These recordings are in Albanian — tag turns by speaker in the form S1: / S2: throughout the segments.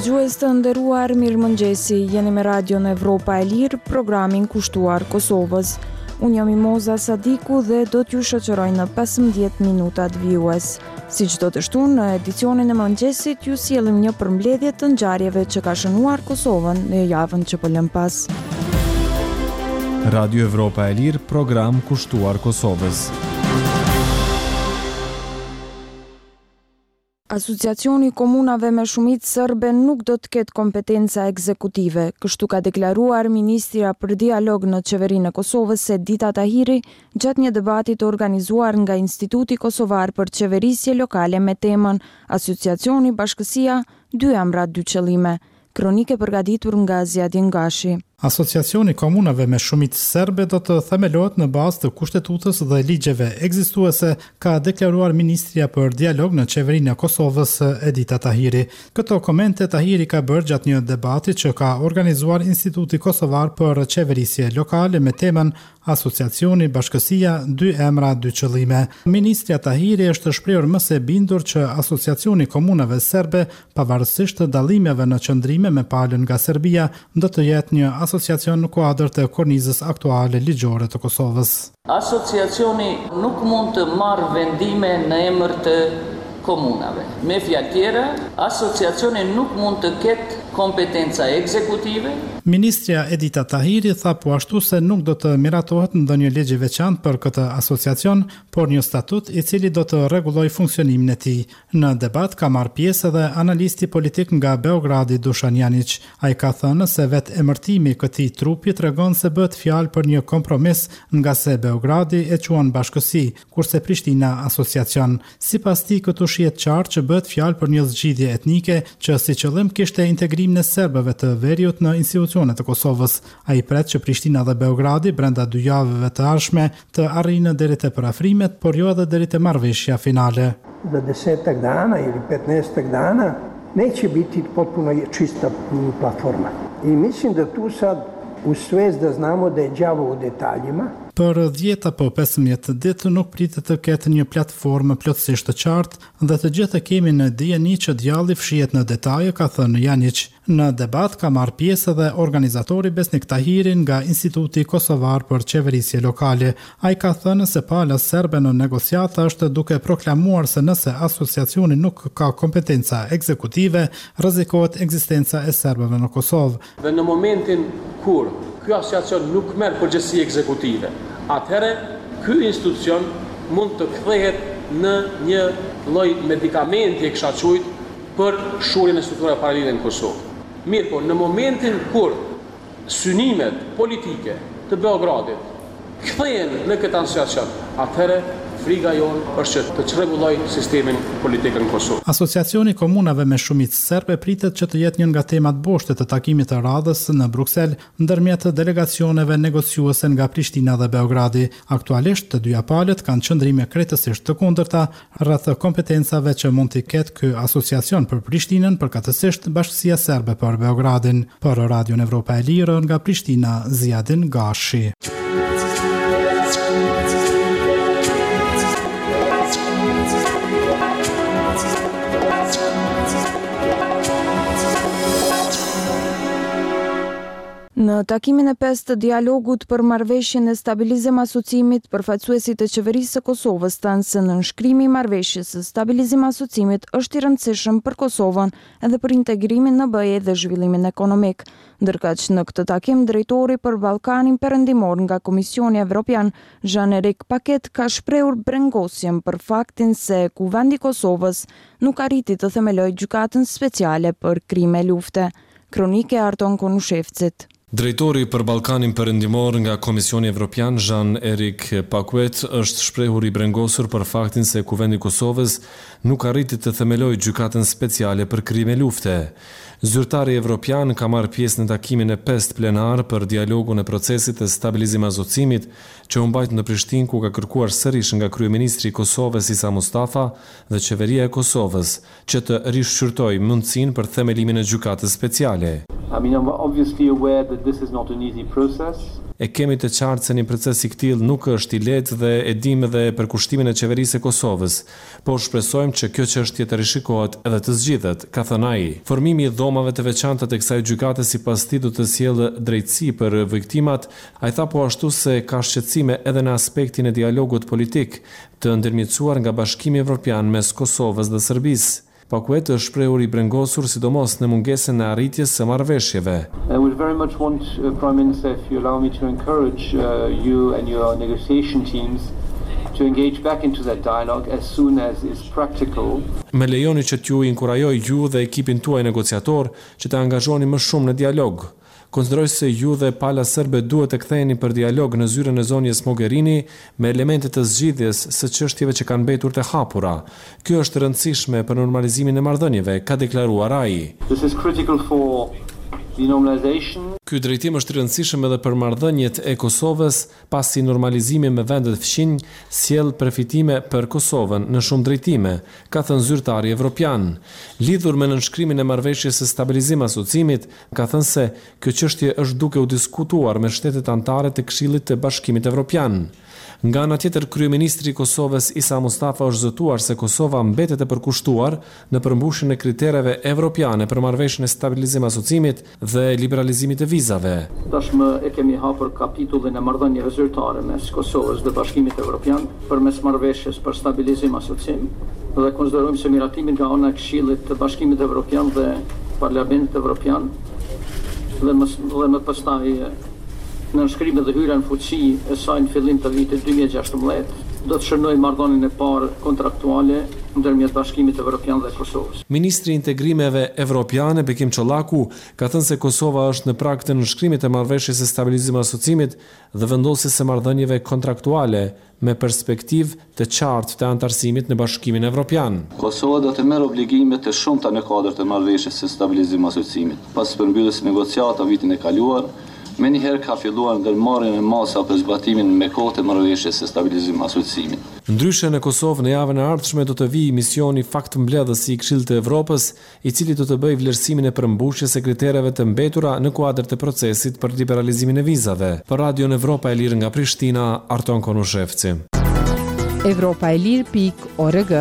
S1: Dëgjues të nderuar, mirëmëngjesi, jeni me Radion Evropa e Lirë, programin kushtuar Kosovës. Unë jam Imoza Sadiku dhe do t'ju shoqëroj në 15 minutat vijues. Si çdo të shtunë, në edicionin e mëngjesit ju sjellim një përmbledhje të ngjarjeve që ka shënuar Kosovën në javën që po lëm pas.
S2: Radio Evropa e Lirë, program kushtuar Kosovës.
S1: Asociacioni Komunave me Shumicë Serbe nuk do të ketë kompetenca ekzekutive, kështu ka deklaruar ministrja për dialog në qeverinë e Kosovës Edita Tahiri gjatë një debati të organizuar nga Instituti Kosovar për Qeverisje Lokale me temën Asociacioni Bashkësia, 2 emra 2 qëllime. Kronike përgatitur nga Zjadin Gashi.
S3: Asociacioni Komunave me Shumicë Serbe do të themelohet në bazë të kushtetutës dhe ligjeve ekzistuese, ka deklaruar ministrja për dialog në qeverinë e Kosovës Edita Tahiri. Këto komente Tahiri ka bërë gjatë një debati që ka organizuar Instituti Kosovar për Qeverisje Lokale me temën Asociacioni Bashkësia, 2 emra 2 qëllime. Ministrja Tahiri është shprehur më së bindur që Asociacioni Komunave Serbe, pavarësisht të dallimeve në qëndrime me palën nga Serbia, do të jetë një asociacion në kuadër të kornizës aktuale ligjore të Kosovës.
S4: Asociacioni nuk mund të marrë vendime në emër të komunave. Me fjalë tjera, asociacioni nuk mund të ketë kompetenca ekzekutive.
S3: Ministrja Edita Tahiri tha po ashtu se nuk do të miratohet ndonjë ligj i veçantë për këtë asociacion, por një statut i cili do të rregullojë funksionimin e tij. Në debat ka marrë pjesë edhe analisti politik nga Beogradi Dušan Janić. Ai ka thënë se vetë emërtimi i këtij trupi tregon se bëhet fjalë për një kompromis, nga se Beogradi e quan bashkësi, kurse Prishtina asociacion. Sipas tij këtu shihet qartë që bëhet fjalë për një zgjidhje etnike që si qëllim kishte integrimin e serbëve të veriut në institucionet e Kosovës. Ai pret që Prishtina dhe Beogradi brenda 2 javëve të ardhshme të arrijnë deri te parafrimet, por jo edhe deri te marrëveshja finale.
S5: Za 10 dana ili 15 dana neće biti potpuno čista platforma. I mislim da tu sad u svest da znamo da je đavo u detaljima.
S3: Për 10 apo 15 ditë nuk pritet të ketë një platformë plotësisht të qartë dhe të gjithë kemi në dijeni që djalli fshihet në detaje, ka thënë Janić. Në debat ka marrë pjesë edhe organizatori Besnik Tahiri nga Instituti Kosovar për Qeverisje Lokale. Ai ka thënë se pala serbe në negociata është duke proklamuar se nëse asociacioni nuk ka kompetenca ekzekutive, rrezikohet ekzistenca e serbëve në Kosovë.
S6: Dhe në momentin kur ky asociacion nuk merr përgjegjësi ekzekutive, atëherë ky institucion mund të kthehet në një lloj medikamenti e kisha thujt për shurjen e strukturave paralele në Kosovë. Mirë po, në momentin kur synimet politike të Beogradit kthehen në këtë asociacion, atëherë friga jonë është që të çrregulloj sistemin politik në Kosovë.
S3: Asociacioni Komunave me Shumicë Serbe pritet që të jetë një nga temat boshte të takimit të radhës në Bruksel ndërmjet delegacioneve negociuese nga Prishtina dhe Beogradi. Aktualisht të dyja palët kanë qëndrime krejtësisht të kundërta rreth kompetencave që mund t'i ketë ky asociacion për Prishtinën, përkatësisht Bashkësia Serbe për Beogradin. Për Radion Evropa e Lirë nga Prishtina, Zjadin Gashi.
S1: Në takimin e 5 të dialogut për marrëveshjen e stabilizim asocimit, përfaqësuesit e qeverisë së Kosovës thanë se nënshkrimi i marrëveshjes së stabilizim asocimit është i rëndësishëm për Kosovën edhe për integrimin në BE dhe zhvillimin ekonomik. Ndërkaq në këtë takim drejtori për Ballkanin Perëndimor nga Komisioni Evropian, Jean-Éric Paquet, ka shprehur brengosjen për faktin se Kuvendi i Kosovës nuk arriti të themelojë gjykatën speciale për krime lufte. Kronike Arton Konushevcit.
S2: Drejtori për Ballkanin Perëndimor nga Komisioni Evropian, Jean-Éric Paquet, është shprehur i brengosur për faktin se Kuvendi i Kosovës nuk arriti të themelojë gjykatën speciale për krime lufte. Zyrtari evropian ka marrë pjesë në takimin e 5 plenar për dialogun e procesit të stabilizim asocimit që u mbajt në Prishtinë, ku ka kërkuar sërish nga kryeministri i Kosovës Isa Mustafa dhe qeveria e Kosovës që të rishqyrtojë mundësinë për themelimin e gjykatës speciale.
S7: I mean, I'm obviously aware that this is not an easy process.
S2: e kemi të qartë se një proces i këtillë nuk është i lehtë dhe e dimë dhe për kushtimin e qeverisë së Kosovës, por shpresojmë që kjo çështje të rishikohet edhe të zgjidhet, ka thënë ai. Formimi i dhomave të veçanta të kësaj gjykate sipas tij do të sjellë drejtësi për viktimat. Ai tha po ashtu se ka shqetësime edhe në aspektin e dialogut politik të ndërmjetësuar nga Bashkimi Evropian mes Kosovës dhe Serbisë. Pakuet është shprehur i brengosur sidomos në mungesën e arritjes së marrëveshjeve.
S7: I would very much want, Prime Minister, if you allow me to encourage you and your negotiation teams to engage back into that dialogue as soon as is practical.
S2: Me lejoni që t'ju inkurajoj ju dhe ekipin tuaj negociator që të angazhoni më shumë në dialog. Konsideroj se ju dhe pala serbe duhet të ktheheni për dialog në zyrën e zonjës Mogherini me elemente të zgjidhjes së çështjeve që kanë mbetur të hapura. Kjo është e rëndësishme për normalizimin e marrëdhënieve, ka deklaruar ai.
S7: This is critical for the normalization.
S2: Ky drejtim është i rëndësishëm edhe për marrëdhëniet e Kosovës, pasi normalizimi me vendet fqinj sjell përfitime për Kosovën në shumë drejtime, ka thënë zyrtari evropian. Lidhur me nënshkrimin e marrëveshjes së stabilizim asociimit, ka thënë se kjo çështje është duke u diskutuar me shtetet anëtare të Këshillit të Bashkimit Evropian. Nga ana tjetër, kryeministri i Kosovës Isa Mustafa është zëtuar se Kosova mbetet e përkushtuar në përmbushjen e kritereve evropiane për marrëveshjen e stabilizim asociimit dhe liberalizimit të vizave.
S7: Tashmë e kemi hapur kapitullin e marrëdhënieve zyrtare mes Kosovës dhe Bashkimit Evropian përmes marrëveshjes për stabilizim asociim dhe konsiderojmë se miratimin nga ana e Këshillit të Bashkimit Evropian dhe Parlamentit Evropian dhe më pastaj në nënshkrimin dhe hyrja në fuqi e saj në fillim të vitit 2016 do të shënojë marrëdhënien e parë kontraktuale ndërmjet Bashkimit Evropian dhe Kosovës.
S2: Ministri i Integrimeve Evropiane Bekim Çollaku ka thënë se Kosova është në prag të nënshkrimit të marrëveshjes së stabilizimit asociimit dhe vendosjes së marrëdhënieve kontraktuale me perspektivë të qartë të anëtarësimit në Bashkimin Evropian.
S8: Kosova do të merr obligime të shumta në kuadër të marrëveshjes së stabilizimit asociimit. Pas përmbylljes së negociatave vitin e kaluar, me njëherë ka filluar ndërmarrjen e masa për zbatimin me kohë të marrëveshjes së stabilizimit asociimit.
S2: Ndryshe në Kosovë në javën e ardhshme do të vijë misioni faktmbledhës i Këshillit të Evropës, i cili do të bëjë vlerësimin e përmbushjes së kritereve të mbetura në kuadër të procesit për liberalizimin e vizave. Për Radion Evropa e Lirë nga Prishtina, Arton Konushevci.
S9: Evropaelir.org.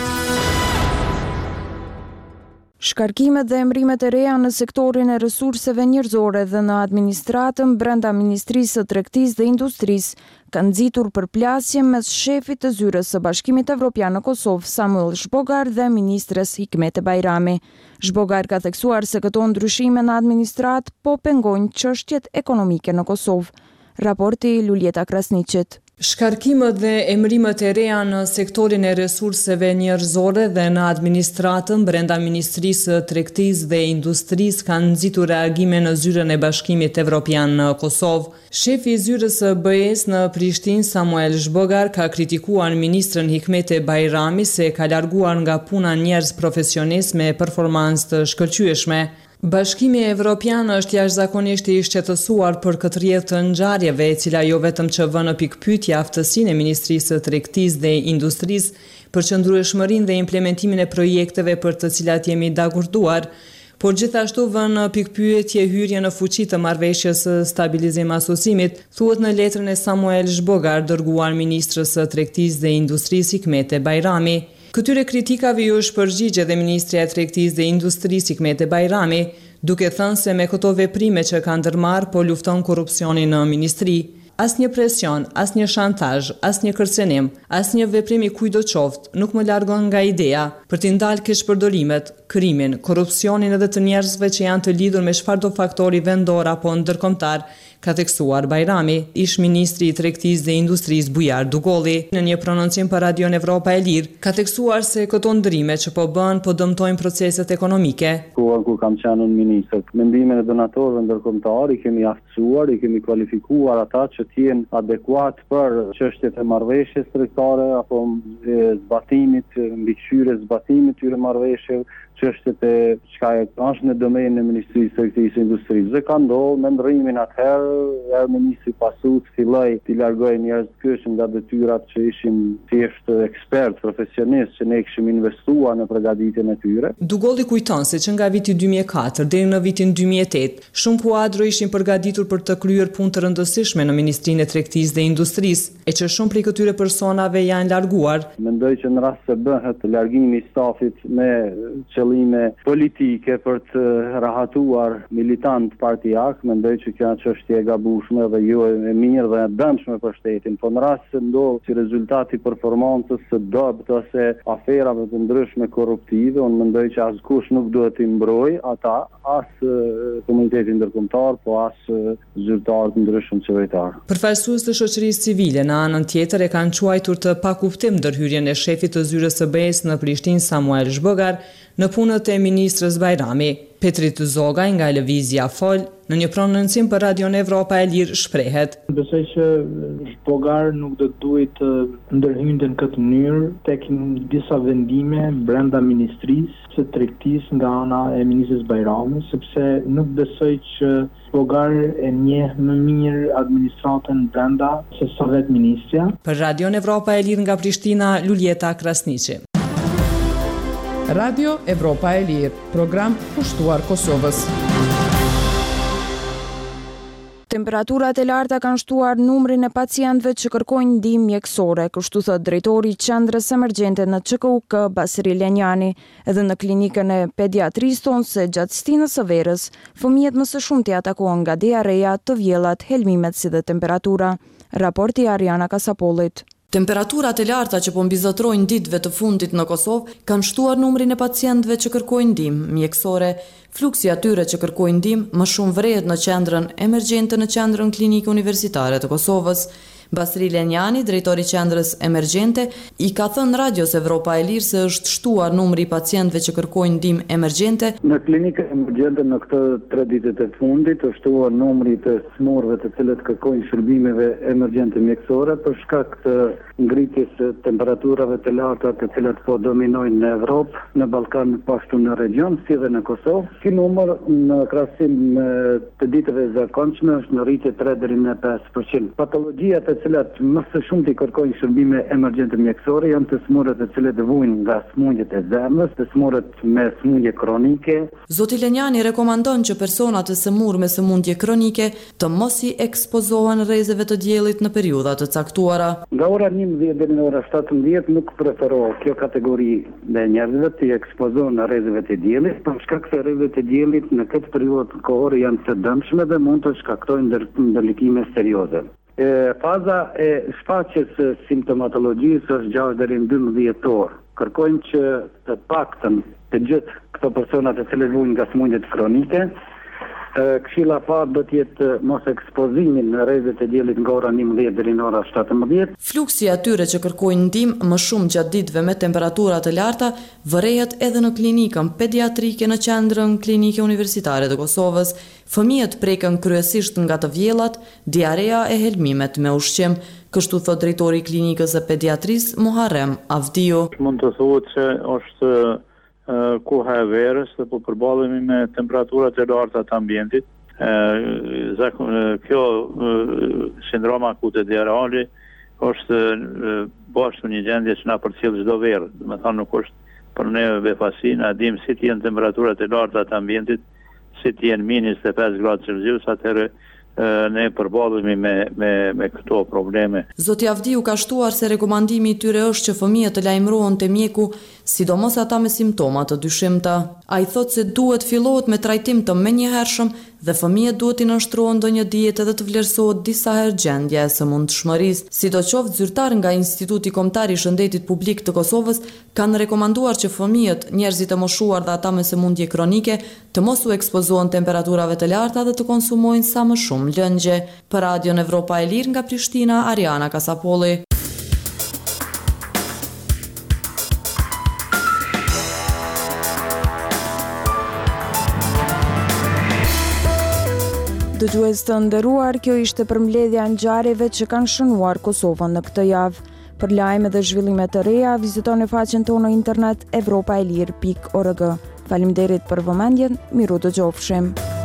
S1: Shkarkimet dhe emrimet e reja në sektorin e resurseve njerëzore dhe në administratën brenda Ministrisë së Tregtisë dhe Industrisë kanë nxitur përplasje mes shefit të zyrës së Bashkimit Evropian në Kosovë, Samuel Zhbogar, dhe ministres Hikmete Bajrami. Zhbogar ka theksuar se këto ndryshime në administratë po pengojnë çështjet ekonomike në Kosovë. Raporti Luljeta Krasniqit.
S9: Shkarkimet dhe emrimet e reja në sektorin e resurseve njerëzore dhe në administratën brenda Ministrisë së Tregtisë dhe Industrisë kanë nxitur reagime në zyrën e Bashkimit Evropian në Kosovë. Shefi i zyrës së BE-s në Prishtinë, Samuel Zhbogar, ka kritikuar ministrën Hikmete Bajrami se ka larguar nga puna njerëz profesionistë me performancë të shkëlqyeshme. Bashkimi Evropian është jashtëzakonisht i shqetësuar për këtë rrjedhë të ngjarjeve, e cila jo vetëm që vë në pikpyetje aftësinë e Ministrisë së Tregtisë dhe Industrisë për qëndrueshmërinë dhe implementimin e projekteve për të cilat jemi dakorduar, por gjithashtu vë në pikpyetje hyrjen në fuqi të marrëveshjes së stabilizim asociimit, thuhet në letrën e Samuel Zhbogar dërguar ministrës së Tregtisë dhe Industrisë Hikmete Bajrami. Këtyre kritikave ju shpërgjigje dhe Ministria e Tregtisë dhe Industrisë Hikmete Bajrami, duke thënë se me këto veprime që ka ndërmarrë po lufton korrupsionin në ministri. Asnjë presion, asnjë shantazh, asnjë kërcenim, asnjë veprim i kujdo qoftë nuk më largon nga ideja për t'i ndalë keqpërdorimet, krimin, korrupsionin edhe të njerëzve që janë të lidhur me çfarëdo faktori vendor apo ndërkombëtar, ka theksuar Bajrami, ish ministri i Tregtisë dhe Industrisë Bujar Dugolli. Në një prononcim për Radion Evropa e Lirë, ka theksuar se këto ndrime që po bën po dëmtojnë proceset ekonomike.
S10: Kur kam qenë ministër, mendimin e donatorëve ndërkombëtar i kemi aftësuar, i kemi kualifikuar ata që të jenë adekuat për çështjet e marrëveshjes tregtare apo zbatimit, mbikëqyrjes zbatimit të marrëveshjeve, çështjet e çka është në domenën e Ministrisë së Tregtisë dhe Industrisë. Dhe ka ndodhur me ndrimin atëherë ministri Pasut filloi t'i largojë njerëz të kyç nga detyrat që ishin thjesht ekspert, profesionistë që ne kishim investuar në përgatitjen e tyre.
S9: Dugolli kujton se që nga viti 2004 deri në vitin 2008, shumë kuadro ishin përgatitur për të kryer punë të rëndësishme në Ministrinë e Tregtisë dhe Industrisë, e që shumë prej këtyre personave janë larguar.
S10: Mendoj që në rast se bëhet largimi i stafit me qëllime politike për të rahatuar militant partijak, mendoj që kjo çështje e gabueshme dhe jo e mirë dhe e dëmshme për shtetin. Po në rast se ndodh si rezultati i performancës së dobët ose aferave të ndryshme korruptive, unë mendoj që askush nuk duhet t'i mbrojë ata, as komuniteti ndërkombëtar, po as zyrtarë të ndryshëm qeveritar.
S9: Përfaqësues të shoqërisë civile në anën tjetër e kanë quajtur të pakuptim ndërhyrjen e shefit të zyrës së BE-s në Prishtinë Samuel Zhbogar në punët e ministrës Bajrami. Petrit Zogaj nga Lëvizja Fol në një prononcim për Radion Evropa e Lirë shprehet.
S11: Besoj që Zhbogar nuk do të duhet të ndërhynte në këtë mënyrë tek disa vendime brenda Ministrisë së Tregtisë nga ana e ministrës Bajrami, sepse nuk besoj që Zhbogar e njeh më mirë administratën brenda se sa vetë ministrja.
S9: Për Radion Evropa e Lirë nga Prishtina, Luljeta Krasniqi.
S12: Radio Evropa e Lirë, program pushtuar Kosovës.
S1: Temperaturat e larta kanë shtuar numrin e pacientëve që kërkojnë ndihmë mjekësore, kështu thot drejtori i qendrës emergjente në CKUK Basri Lenjani. Edhe në klinikën e pediatrisë tonë se gjatë stinës së verës, fëmijët më së shumti atakohen nga diareja, të vjellat, helmimet si dhe temperatura. Raporti Ariana Kasapollit.
S13: Temperaturat e larta që po mbizotrojnë ditëve të fundit në Kosovë kanë shtuar numrin e pacientëve që kërkojnë ndihmë mjekësore. Fluksi atyre që kërkojnë ndihmë më shumë vret në qendrën emergjente në qendrën klinike universitare të Kosovës. Basri Lenjani, drejtori i qendrës emergjente, i ka thënë Radios Evropa e Lirë se është shtuar numri i pacientëve që kërkojnë ndihmë emergjente.
S10: Në klinikën emergjente në këtë 3 ditët e fundit është shtuar numri të smurëve të cilët kërkojnë shërbimeve emergjente mjekësore për shkak të ngritjes së temperaturave të larta të cilat po dominojnë në Evropë, në Ballkan, po ashtu në region, si dhe në Kosovë. Ky numër në krahasim me të ditëve e zakonshme është në rritje 3 deri në 5%. Patologjia të cilat më së shumti kërkojnë shërbime emergjente mjekësore janë të smurët të cilët vujnë nga smundjet e zemrës, të smurët me smundje kronike.
S13: Zoti Lenjani rekomandon që personat të smurë me smundje kronike të mos i ekspozohen rrezeve të diellit në periudha të caktuara.
S10: Nga ora 11 deri në ora 17 nuk preferohet kjo kategori dhe njerëzve të ekspozohen rrezeve të diellit, për shkak se rrezet e diellit në këtë periudhë kohore janë të dëmshme dhe mund të shkaktojnë ndërlikime serioze. Faza e shfaqjes së simptomatologjisë është 6 deri në 12 orë. Kërkojmë që të paktën të gjithë këto persona të cilët vujnë nga smundjet kronike, këshilla parë do të jetë mos ekspozimin në rrezet e diellit nga ora 11 deri në ora 17.
S13: Fluksi atyre që kërkojnë ndihmë më shumë gjatë ditëve me temperatura të larta vërehet edhe në klinikën pediatrike në qendrën klinike universitare të Kosovës. Fëmijët preken kryesisht nga të vjellat, diarea e helmimet me ushqim, kështu thot drejtori i klinikës së pediatrisë Muharrem Avdiu.
S14: Mund të thuhet se është koha e verës dhe po përballemi me temperaturat e larta të ambientit. Kjo sindroma akute diarale është bashkë një gjendje që na përcjell çdo verë. Do të thonë nuk është për ne befasi, na dim si të jenë temperaturat e larta të ambientit, si të jenë -25 gradë Celsius, atëherë ne përballemi me këto probleme.
S13: Zoti Avdiu ka shtuar se rekomandimi i tyre është që fëmijët të lajmërohen te mjeku, sidomos ata me simptoma të dyshimta. Ai thotë se duhet fillohet me trajtim të menjëhershëm dhe fëmijët duhet i nënshtrohen ndonjë dietë dhe të vlerësohet disa herë gjendja e sëmundshmërisë. Sidoqoftë, zyrtar nga Instituti Kombëtar i Shëndetit Publik të Kosovës kanë rekomanduar që fëmijët, njerëzit e moshuar dhe ata me sëmundje kronike të mos u ekspozohen temperaturave të larta dhe të konsumojnë sa më shumë lëngje. Për Radion Evropa e Lirë nga Prishtina, Ariana Kasapolli.
S1: Dëgjues të nderuar, kjo ishte përmbledhja e ngjarjeve që kanë shënuar Kosovën në këtë javë. Për lajme dhe zhvillime të reja, vizitoni faqen tonë në internet evropaelir.org. Faleminderit për vëmendjen, miru dëgjofshim.